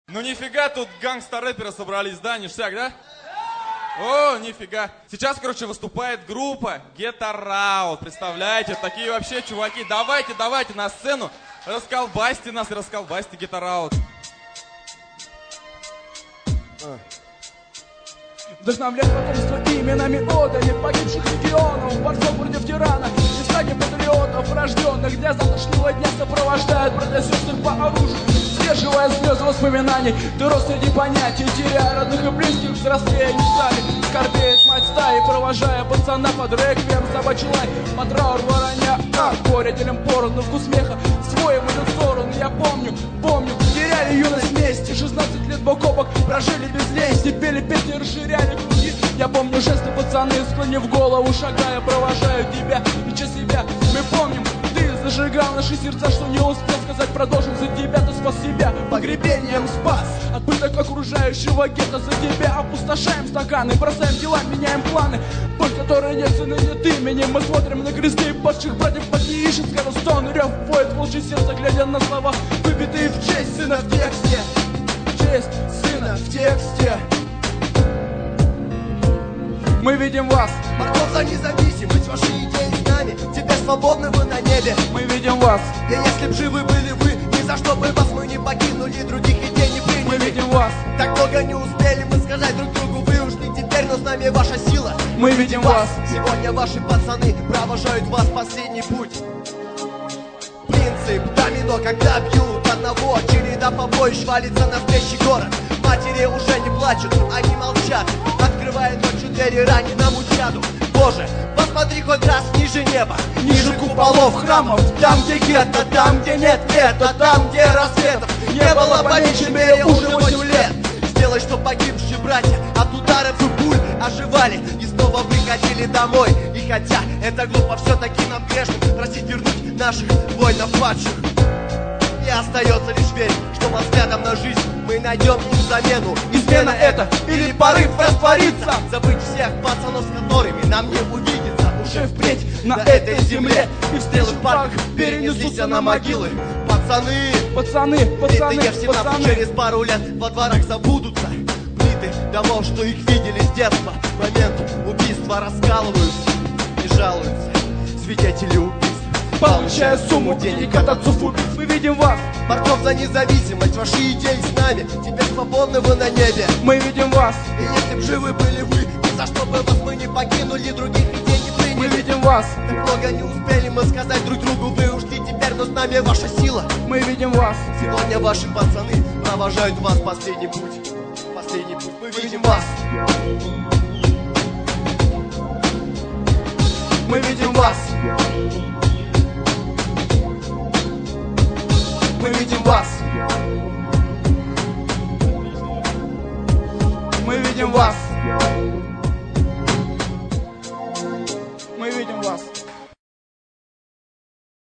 Ну нифига, тут гангстер-рэперы собрались, да, ништяк, да? О, нифига. Сейчас, короче, выступает группа Get Around. Представляете, такие вообще чуваки. Давайте на сцену. Расколбасьте нас, расколбасьте Get Around. Вдохновлять потомство именами отдали погибших регионов, борцов против тирана и стаги патриотов, рожденных для завтрашнего дня, сопровождают братья и сестры по оружию, сдерживая слезы воспоминаний. Ты рос среди понятий, теряя родных и близких, взрослее не стали. Скорбеет мать стаи, провожая пацана под реквием, собачий лай, под траур вороня, горе делим поровну, вкус смеха свой в эту сторону. Я помню, теряли юность вместе, 16 лет бок о бок прожили без лести, пели песни, расширяли круги. Я помню жесты, пацаны, склонив голову, шагая, провожают тебя и часть себя. Мы помним, ты зажигал наши сердца, что не успел сказать, продолжим за тебя, ты спас себя, погребением спас от пыток окружающего гетто. За тебя опустошаем стаканы, бросаем дела, меняем планы. Боль, которой нет цены, нет имени. Мы смотрим на кресты падших братьев, поднищен скоростон, рев воет волчье сердце, глядя на слова, выбитые в честь сына в тексте. Честь сына в тексте. Мы видим вас, борцов за независимость, ваши идеи с нами. Теперь свободны вы на небе. Мы видим вас, и если б живы были вы, ни за что бы вас мы не покинули, других идей не приняли. Мы видим вас, так много не успели мы сказать друг другу, вы ушли теперь, но с нами ваша сила. Мы видим вас. Сегодня ваши пацаны провожают вас в последний путь. Принцип домино, когда бьют одного, череда побоищ валится на спящий город. Матери уже не плачут, они молчат, открывая ночью двери раненому чаду. Боже, посмотри хоть раз ниже неба, ниже куполов храмов, там, где гетто, там, где нет лета, там, где рассветов не было по меньшей мере уже 8 лет. Сделай, чтоб погибшие братья от ударов и пуль оживали и снова приходили домой. И хотя это глупо, все-таки нам грешным просить вернуть наших воинов падших. И остается лишь верить, что по взглядам на жизнь мы найдем им замену. Измена это или порыв раствориться, забыть всех пацанов, с которыми нам не увидеться уже впредь на этой земле. И в стрелы в парках перенесутся на могилы. Пацаны, через пару лет во дворах забудутся плиты домов, что их видели с детства. В момент убийства раскалываются и жалуются свидетели убийств, получая сумму денег от отцов убийц. Мы видим вас, борцов за независимость, ваши идеи с нами. Теперь свободны вы на небе. Мы видим вас, и если б живы были вы, ни за что бы вас мы не покинули, других идей не приняли. Мы видим вас, так много не успели мы сказать друг другу, вы ушли теперь, но с нами ваша сила. Мы видим вас, сегодня ваши пацаны провожают вас в последний путь. Последний путь, мы видим вас. Мы видим вас. Мы видим вас. Мы видим вас.